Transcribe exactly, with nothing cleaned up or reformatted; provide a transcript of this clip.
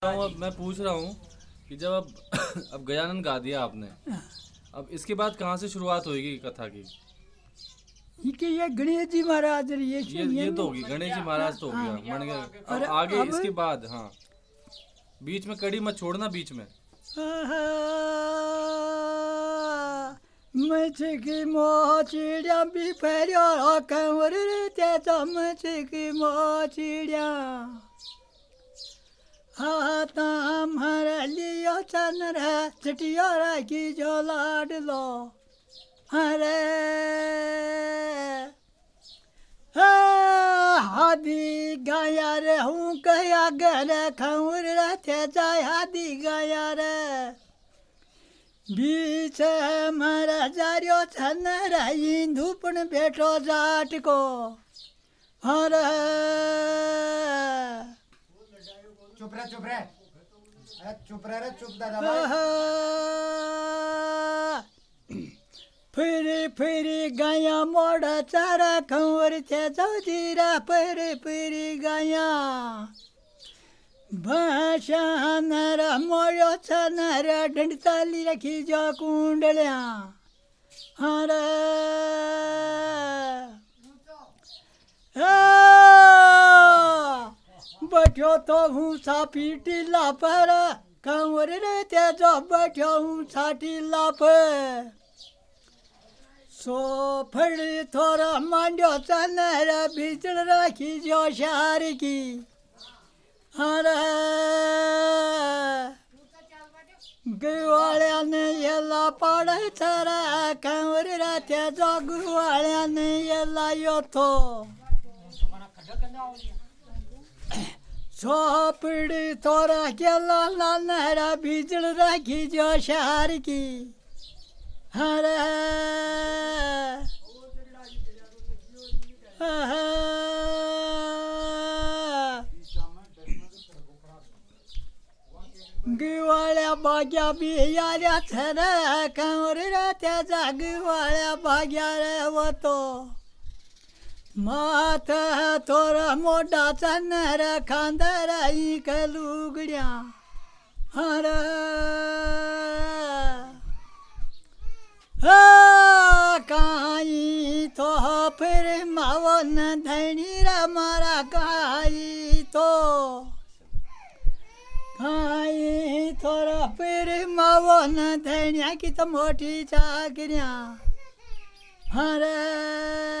अब मैं पूछ रहा हूँ कि जब अब अब गजानन गा दिया आपने, अब इसके बाद कहाँ से शुरुआत होगी कथा की? कि ये गणेश जी महाराज ये ये ये तो होगी, गणेश जी महाराज तो हो गया, मन गया। अब आगे अब, इसके बाद हाँ बीच में कड़ी मत छोड़ना बीच में। मछकी मोचिड़िया भी फेरियो कंवर तेजा मछकी मोचिड़िया हाथा हमारा लियो चनर चटिया राखी जो लाड लो अरे हादी गाया रे हूँ कया गरे खंवर रहते जाय हादी गाया रे बीच हमारा जारियो चनर धूपन बैठो जाट को अरे चुप रहे चुप रहे अरे चुप रहे चुप दादा फिरी फिरी गाया मोड़ा चारा खंवर थे जीरा फिरी फिरी गाया भाषा नरा मोड़ो छनरा डंडताली रखी जो कुंडलिया अरे बैठो तो हूँ सा पीटी लापर कंवर रहते जो बैठो हूँ साटी लापर सो फड़ी थोड़ा मांडो चनरा बिचड़ रखी जो शहर की अरे गुवालिया ने ये ला पड़े चरा कंवर रहते जो गुवालिया ने ये लायो तो सोपड़ी थोड़ा के लाला नहरा बिजड़ रखी जो शहर की अरे गुवाल्या भाग्या भी यार छरा कंवर रहते जा गुवाल्या भाग्या रे वो तो माथा थोड़ा मोटा चनर खांदर लुगड़िया अरे काई तो फिर मावन धनी रा मारा काई तो काई थोड़ा फिर मावन धनिया की तो मोटी चाकरिया अरे